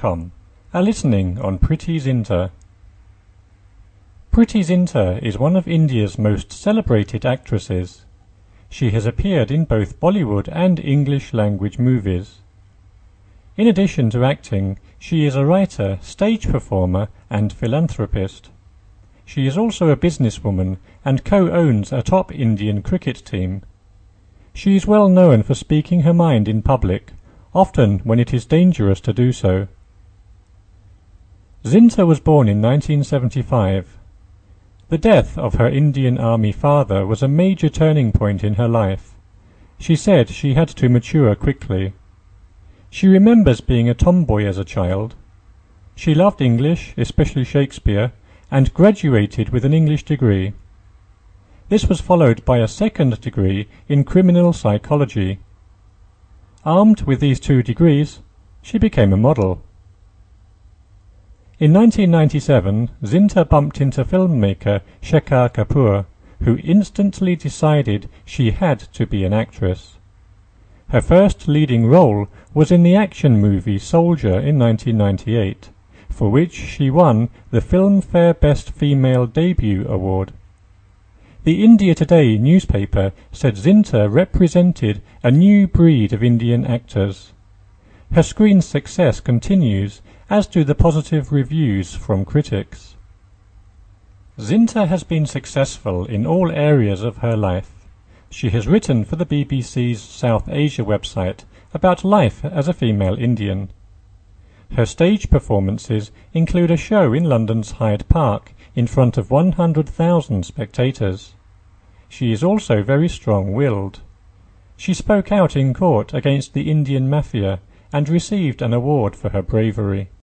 Zinta.com. A listening on Priti Zinta. Priti Zinta is one of India's most celebrated actresses. She has appeared in both Bollywood and English-language movies. In addition to acting, she is a writer, stage performer, and philanthropist. She is also a businesswoman and co-owns a top Indian cricket team. She is well known for speaking her mind in public, often when it is dangerous to do so. Zinta was born in 1975. The death of her Indian Army father was a major turning point in her life. She said she had to mature quickly. She remembers being a tomboy as a child. She loved English, especially Shakespeare, and graduated with an English degree. This was followed by a second degree in criminal psychology. Armed with these two degrees, she became a model. In 1997, Zinta bumped into filmmaker Shekhar Kapur, who instantly decided she had to be an actress. Her first leading role was in the action movie Soldier in 1998, for which she won the Filmfare Best Female Debut Award. The India Today newspaper said Zinta represented a new breed of Indian actors. Her screen success continues, as do the positive reviews from critics. Zinta has been successful in all areas of her life. She has written for the BBC's South Asia website about life as a female Indian. Her stage performances include a show in London's Hyde Park in front of 100,000 spectators. She is also very strong-willed. She spoke out in court against the Indian mafia and received an award for her bravery.